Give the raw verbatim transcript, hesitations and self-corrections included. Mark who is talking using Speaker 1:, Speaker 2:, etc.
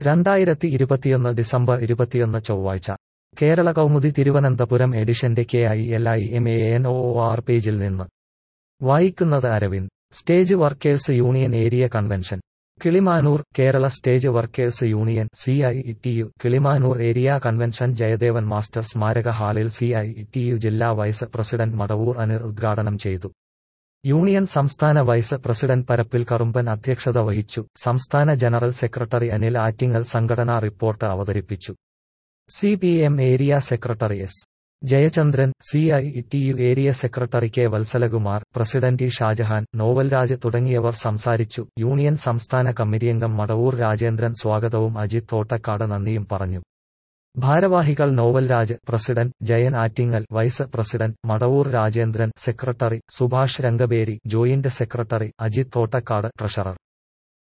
Speaker 1: രണ്ടായിരത്തി ഇരുപത്തിയൊന്ന് ഡിസംബർ ഇരുപത്തിയൊന്ന് ചൊവ്വാഴ്ച കേരള കൗമുദി തിരുവനന്തപുരം എഡിഷന്റെ K I L I M A N O R പേജിൽ നിന്ന് വായിക്കുന്നത് Aravind. Stage workers union area convention Kilimanoor. Kerala stage workers union C I T U Kilimanoor area convention Jayadevan master സ്മാരക ഹാളിൽ സി ഐ ടി യു ജില്ലാ വൈസ് പ്രസിഡന്റ് മടവൂർ അനിൽ ഉദ്ഘാടനം ചെയ്തു. യൂണിയൻ സംസ്ഥാന vice president പരപ്പിൽ കറുമ്പൻ അധ്യക്ഷത വഹിച്ചു. സംസ്ഥാന ജനറൽ സെക്രട്ടറി അനിൽ ആറ്റിങ്ങൽ സംഘടനാ റിപ്പോർട്ട് അവതരിപ്പിച്ചു. C P M area secretary S Jayachandran, C I T U area secretary K Valsalakumar, president E Shajahan, Novalraj തുടങ്ങിയവർ സംസാരിച്ചു. യൂണിയൻ സംസ്ഥാന കമ്മിറ്റിയംഗം മടവൂർ രാജേന്ദ്രൻ സ്വാഗതവും അജിത് തോട്ടക്കാട് നന്ദിയും പറഞ്ഞു. ഭാരവാഹികൾ Novalraj president, Jayan Attingal vice president, Madavoor Rajendran secretary, Subhash Rangaberi joint secretary, Ajith Thottakkad treasurer.